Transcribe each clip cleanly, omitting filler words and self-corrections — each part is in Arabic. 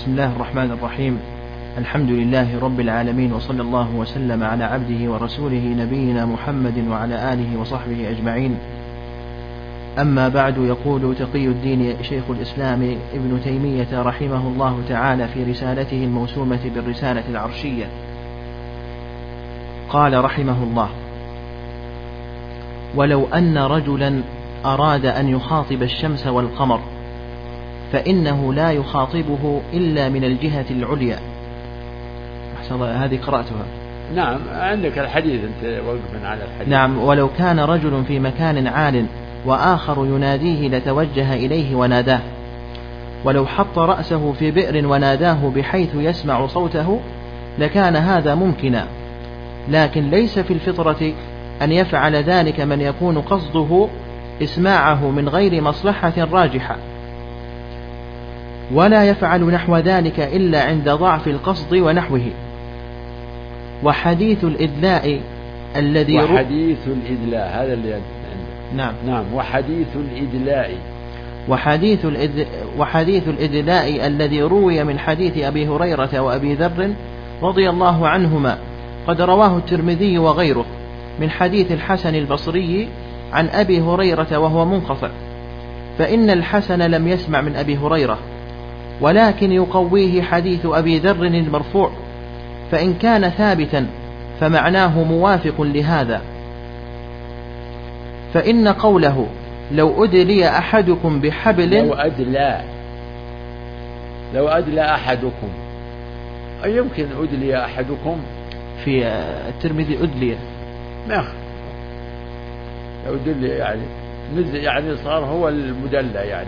بسم الله الرحمن الرحيم. الحمد لله رب العالمين، وصلى الله وسلم على عبده ورسوله نبينا محمد وعلى آله وصحبه أجمعين. أما بعد، يقول تقي الدين شيخ الإسلام ابن تيمية رحمه الله تعالى في رسالته الموسومة بالرسالة العرشية، قال رحمه الله: ولو أن رجلا أراد أن يخاطب الشمس والقمر فإنه لا يخاطبه إلا من الجهة العليا. هذه قرأتها. نعم، عندك الحديث، أنت وقف على الحديث. نعم. ولو كان رجل في مكان عال وآخر يناديه لتوجه إليه وناداه، ولو حط رأسه في بئر وناداه بحيث يسمع صوته لكان هذا ممكنا، لكن ليس في الفطرة أن يفعل ذلك من يكون قصده إسماعه من غير مصلحة راجحة، ولا يفعل نحو ذلك إلا عند ضعف القصد ونحوه. وحديث الإدلاء الذي وحديث الإدلاء هذا اللي نعم. وحديث الإدلاء الذي روي من حديث أبي هريرة وأبي ذر رضي الله عنهما قد رواه الترمذي وغيره من حديث الحسن البصري عن أبي هريرة وهو منقطع، فإن الحسن لم يسمع من أبي هريرة، ولكن يقويه حديث أبي ذر المرفوع، فإن كان ثابتا فمعناه موافق لهذا. فإن قوله لو أدلي أحدكم بحبل، لو أدلى أحدكم، أي يمكن أدلي أحدكم في الترمذي أدلي، ما لو أدلي يعني صار هو المدلى يعني.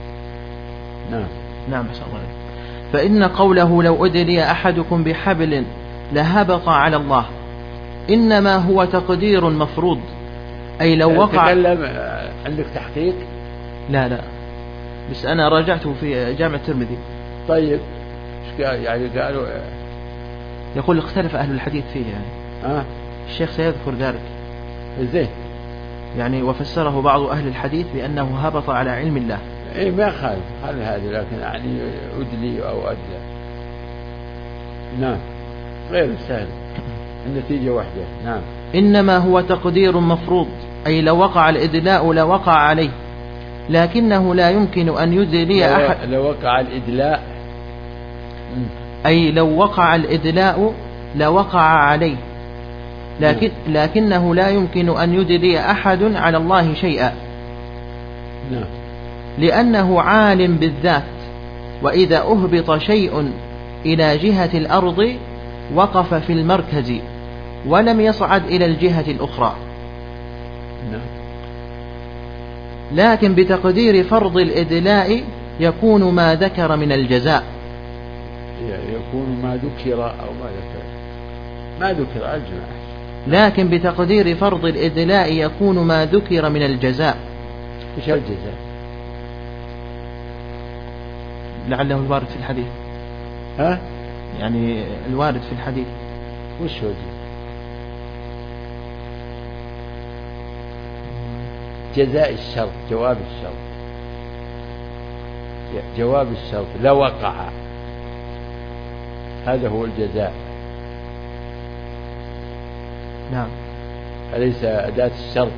نعم. فإن قوله لو أدلي أحدكم بحبل لهبط على الله إنما هو تقدير مفروض، أي لو وقع. تكلم عندك تحقيق؟ لا، بس أنا راجعته في جامع الترمذي. طيب يعني قالوا يقول اختلف أهل الحديث فيه يعني. الشيخ سيذكر ذلك. زين. يعني وفسره بعض أهل الحديث بأنه هبط على علم الله. إيه ما خالف هذا، لكن يعني أدلي أو أدلى. نعم، غير سهل، النتيجة واحدة. نعم. إنما هو تقدير مفروض، أي لو وقع الإدلاء لوقع عليه، لكنه لا يمكن أن يدلي أحد. لو وقع الإدلاء، أي لو وقع الإدلاء لوقع عليه، لكنه لا يمكن أن يدلي أحد على الله شيئا. نعم. لأنه عالم بالذات، وإذا أهبط شيء إلى جهة الأرض وقف في المركز ولم يصعد إلى الجهة الأخرى. لكن بتقدير فرض الإدلاء يكون ما ذكر من الجزاء. يكون ما ذكر أو ما ذكر أجمع. لكن بتقدير فرض الإدلاء يكون ما ذكر من الجزاء. إيش الجزاء؟ لعله الوارد في الحديث. يعني الوارد في الحديث. وش هو جزاء الشرط؟ جواب الشرط لا وقع، هذا هو الجزاء. نعم. أليس أداة الشرط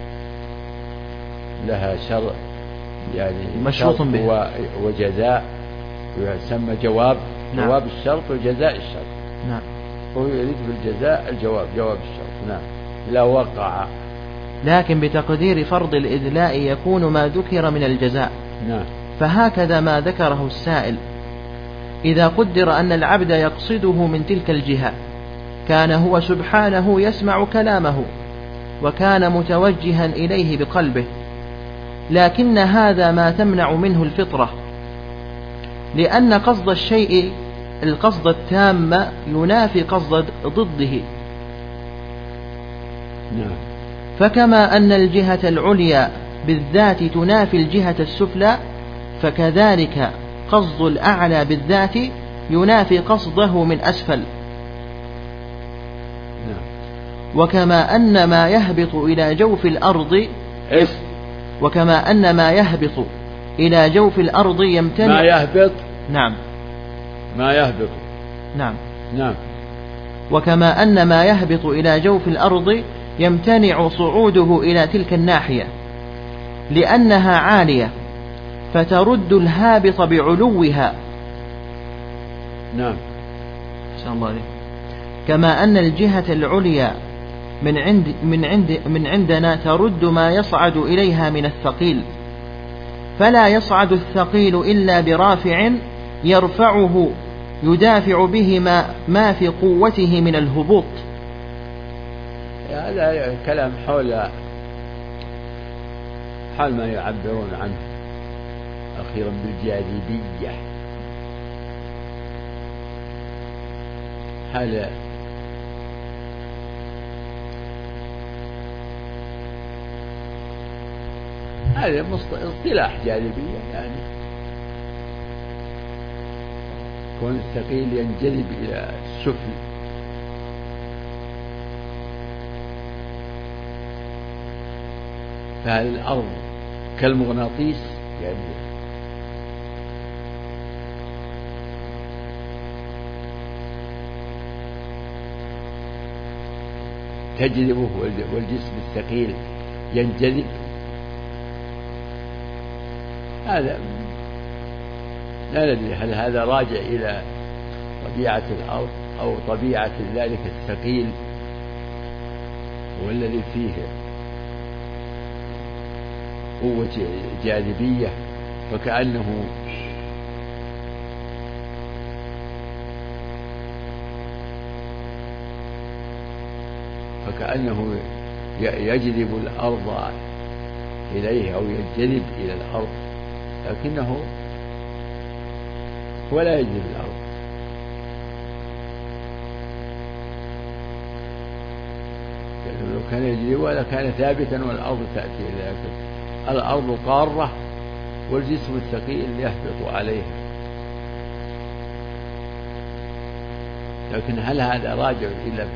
لها شرط يعني مشروط به وجزاء، يسمى جواب. نعم. جواب الشرط وجزاء الشرط. نعم. هو يريد بالجزاء الجواب، جواب الشرط. نعم. لا وقع. لكن بتقدير فرض الإدلاء يكون ما ذكر من الجزاء. نعم. فهكذا ما ذكره السائل، إذا قدر أن العبد يقصده من تلك الجهة كان هو سبحانه يسمع كلامه وكان متوجها إليه بقلبه، لكن هذا ما تمنع منه الفطرة، لأن قصد الشيء القصد التام ينافي قصد ضده. نعم. فكما أن الجهة العليا بالذات تنافي الجهة السفلى، فكذلك قصد الأعلى بالذات ينافي قصده من أسفل. وكما أن ما يهبط إلى جوف الأرض وكما أن ما يهبط إلى جوف الأرض يمتنع. ما يهبط. نعم. ما يهبط. نعم. نعم. وكما أن ما يهبط إلى جوف الأرض يمتنع صعوده إلى تلك الناحية لأنها عالية فترد الهابط بعلوها. نعم. أحسن الله عليك. كما أن الجهة العليا من عندنا ترد ما يصعد إليها من الثقيل، فلا يصعد الثقيل إلا برافع يرفعه يدافع به ما في قوته من الهبوط. هذا كلام حول ما يعبرون عنه أخيرا بالجاذبية. هذا اصطلاح جاذبية، يعني كون الثقيل ينجذب إلى السفل. فهل الأرض كالمغناطيس؟ يعني تجذبه والجسم الثقيل ينجذب. هذا لا ندري هل هذا راجع إلى طبيعة الأرض أو طبيعة ذلك الثقيل والذي فيه قوة جاذبية، فكأنه يجذب الأرض إليه أو يجذب إلى الأرض، لكنه ولا يجذب الأرض. لو كان يجذبها لكان ثابتا والأرض تأتي إليه، لكن الأرض قارة والجسم الثقيل يهبط عليها. لكن هل هذا راجع إلى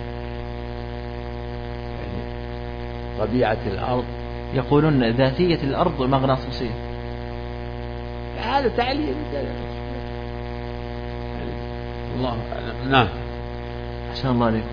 طبيعة الأرض؟ يقولون ذاتية الأرض مغناطيسية. هذا تعليل الله. نعم. أحسن الله عليكم.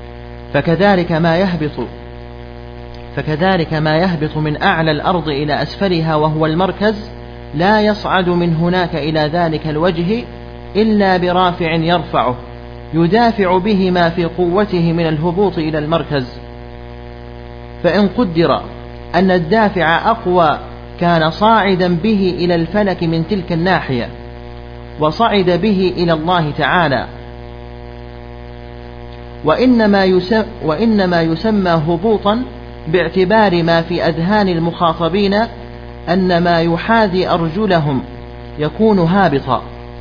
فكذلك ما يهبط من أعلى الأرض إلى أسفلها وهو المركز لا يصعد من هناك إلى ذلك الوجه إلا برافع يرفعه يدافع به ما في قوته من الهبوط إلى المركز. فإن قدر أن الدافع أقوى كان صاعدا به إلى الفلك من تلك الناحية وصعد به إلى الله تعالى. وإنما يسمى هبوطا باعتبار ما في أذهان المخاطبين أن ما يحاذي أرجلهم يكون هابطا.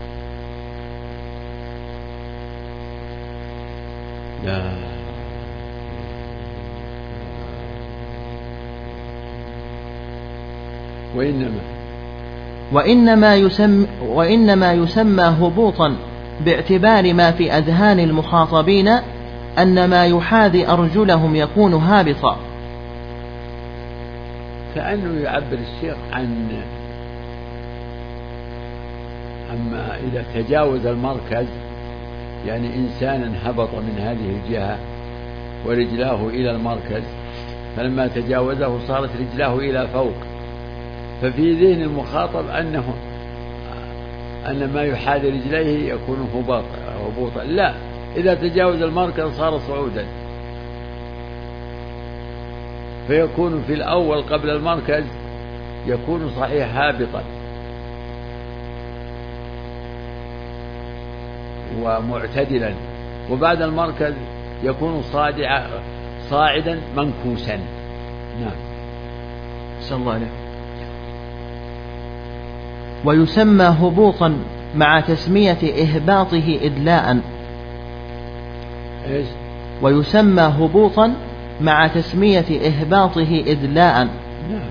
وإنما يسمى هبوطا باعتبار ما في أذهان المخاطبين أن ما يحاذي أرجلهم يكون هابطا. كأنه يعبر الشيخ أما إذا تجاوز المركز، يعني إنسانا هبط من هذه الجهة ورجلاه إلى المركز، فلما تجاوزه صارت رجلاه إلى فوق، ففي ذهن المخاطب أن ما يحاذي رجليه يكون هبوطا. لا، إذا تجاوز المركز صار صعودا، فيكون في الأول قبل المركز يكون صحيح هابطا ومعتدلا، وبعد المركز يكون صاعدا منكوسا. نعم. صلى الله عليه. ويسمى هبوطا مع تسمية إهباطه إدلاء. إيش؟ ويسمى هبوطا مع تسمية إهباطه إدلاء. نعم.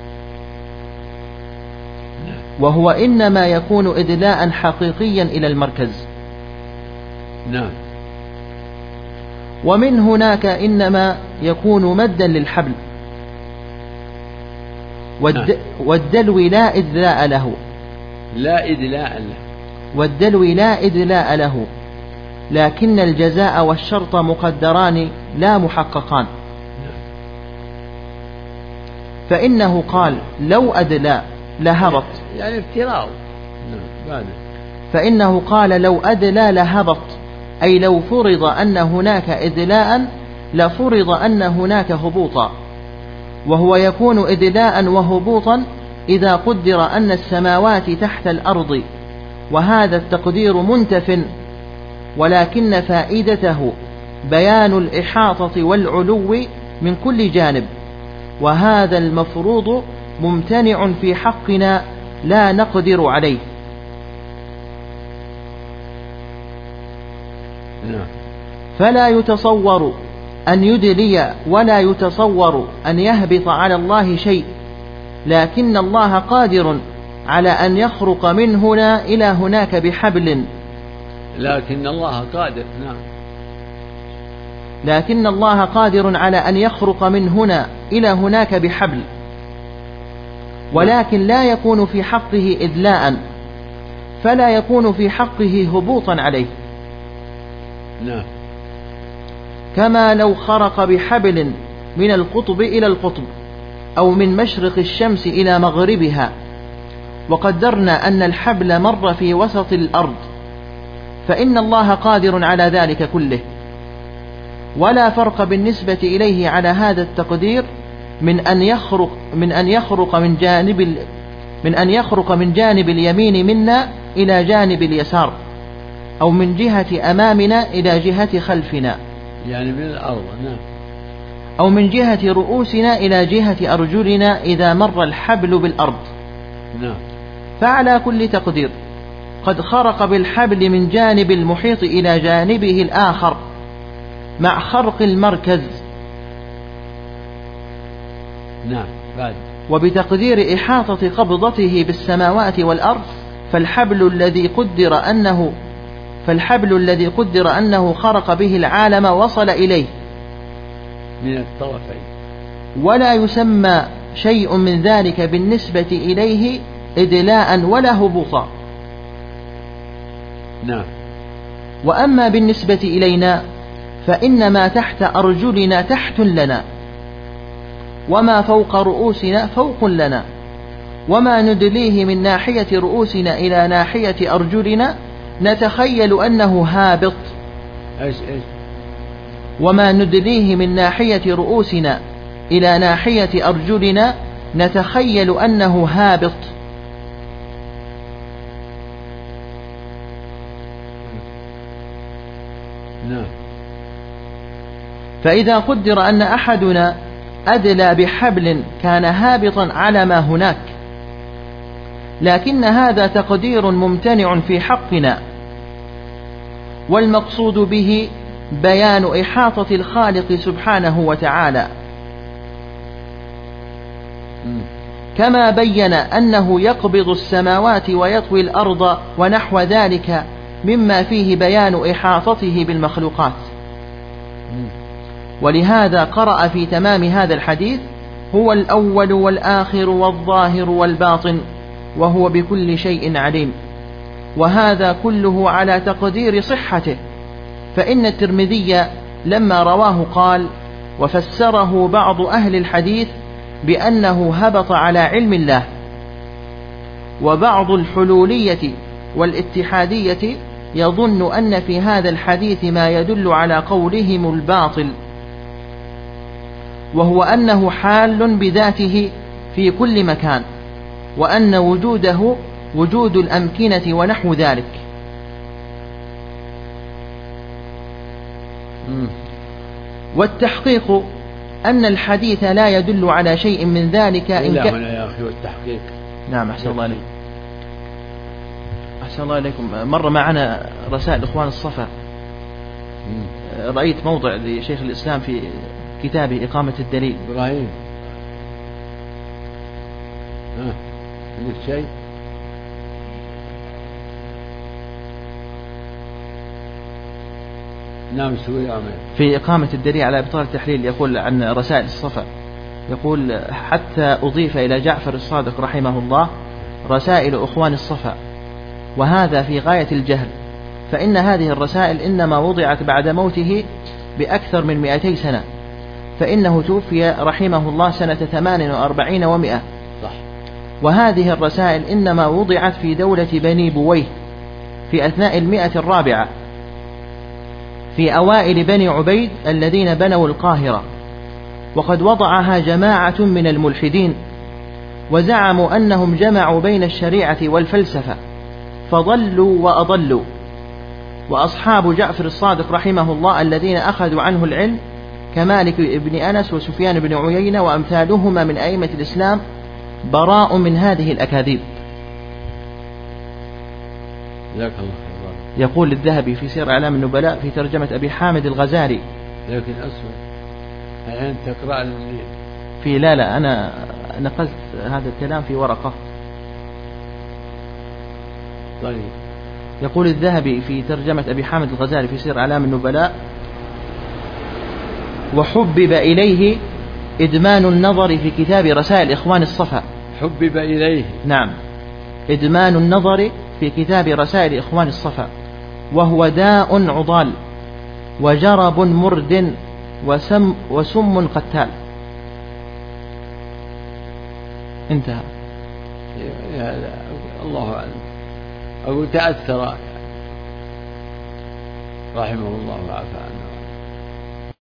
وهو إنما يكون إدلاء حقيقيا إلى المركز. نعم. ومن هناك إنما يكون مدا للحبل، والدلو لا إدلاء له. لا إدلاء له. والدلو لا إدلاء له، لكن الجزاء والشرط مقدران لا محققان. فإنه قال لو أدلى لهبط، يعني افتراء. فإنه قال لو أدلى لهبط، أي لو فرض أن هناك إدلاء لفرض أن هناك هبوطا، وهو يكون إدلاء وهبوطا إذا قدر أن السماوات تحت الأرض، وهذا التقدير منتف، ولكن فائدته بيان الإحاطة والعلو من كل جانب، وهذا المفروض ممتنع في حقنا لا نقدر عليه. فلا يتصور أن يدلي ولا يتصور أن يهبط على الله شيء، لكن الله قادر على أن يخرق من هنا إلى هناك بحبل. لكن الله قادر، نعم، لكن الله قادر على أن يخرق من هنا إلى هناك بحبل، ولكن لا يكون في حقه إدلاء، فلا يكون في حقه هبوطا عليه. نعم. كما لو خرق بحبل من القطب إلى القطب، أو من مشرق الشمس إلى مغربها، وقدرنا أن الحبل مر في وسط الأرض، فإن الله قادر على ذلك كله، ولا فرق بالنسبة إليه على هذا التقدير من أن يخرق من جانب اليمين منا إلى جانب اليسار، أو من جهة أمامنا إلى جهة خلفنا، يعني من الأرض، نعم، أو من جهة رؤوسنا إلى جهة أرجلنا إذا مر الحبل بالأرض. نعم. فعلى كل تقدير قد خرق بالحبل من جانب المحيط إلى جانبه الآخر مع خرق المركز. نعم. بعد. وبتقدير إحاطة قبضته بالسماوات والأرض، فالحبل الذي قدر أنه خرق به العالم وصل إليه من الطرفين، ولا يسمى شيء من ذلك بالنسبة إليه إدلاء ولا هبوطا. نعم. وأما بالنسبة إلينا فإن ما تحت أرجلنا تحت لنا، وما فوق رؤوسنا فوق لنا، وما ندليه من ناحية رؤوسنا إلى ناحية أرجلنا نتخيل أنه هابط. وما ندليه من ناحية رؤوسنا إلى ناحية أرجلنا نتخيل أنه هابط. نعم. فإذا قدر أن أحدنا أدلى بحبل كان هابطا على ما هناك، لكن هذا تقدير ممتنع في حقنا، والمقصود به بيان إحاطة الخالق سبحانه وتعالى، كما بين أنه يقبض السماوات ويطوي الأرض ونحو ذلك مما فيه بيان إحاطته بالمخلوقات. ولهذا قرأ في تمام هذا الحديث: هو الأول والآخر والظاهر والباطن وهو بكل شيء عليم. وهذا كله على تقدير صحته، فإن الترمذي لما رواه قال: وفسره بعض أهل الحديث بأنه هبط على علم الله. وبعض الحلولية والاتحادية يظن أن في هذا الحديث ما يدل على قولهم الباطل، وهو أنه حال بذاته في كل مكان، وأن وجوده وجود الأمكنة ونحو ذلك. والتحقيق أن الحديث لا يدل على شيء من ذلك. إلا هنا يا أخي والتحقيق. نعم، أحسن الله عليكم. أحسن الله عليكم. مر معنا رسائل إخوان الصفا، رأيت موضع لشيخ الإسلام في كتابه إقامة الدليل. إبراهيم، عندك شيء؟ نعم، سوري عمل. في إقامة الدليل على إبطال التحليل يقول عن رسائل الصفا، يقول: حتى أضيف إلى جعفر الصادق رحمه الله رسائل إخوان الصفا، وهذا في غاية الجهل، فإن هذه الرسائل إنما وضعت بعد موته بأكثر من 200 سنة، فإنه توفي رحمه الله سنة 48 و100. وهذه الرسائل إنما وضعت في دولة بني بويه في أثناء 104 في أوائل بني عبيد الذين بنوا القاهرة، وقد وضعها جماعة من الملحدين وزعموا أنهم جمعوا بين الشريعة والفلسفة فضلوا وأضلوا. وأصحاب جعفر الصادق رحمه الله الذين أخذوا عنه العلم كمالك بن أنس وسفيان بن عيينة وأمثالهما من أئمة الإسلام براء من هذه الأكاذيب. يقول الذهبي في سير أعلام النبلاء في ترجمة أبي حامد الغزالي. لكن أسود الآن تقرأ في لا أنا نقلت هذا الكلام في ورقة. طيب. يقول الذهبي في ترجمة أبي حامد الغزالي في سير أعلام النبلاء: وحبب إليه إدمان النظر في كتاب رسائل إخوان الصفا. حبب إليه، نعم، إدمان النظر في كتاب رسائل إخوان الصفا، وهو داء عضال وجرب مرد وسم قتال. انتهى. الله أعلم. أقول تأثر رحمه الله وعافى عنه.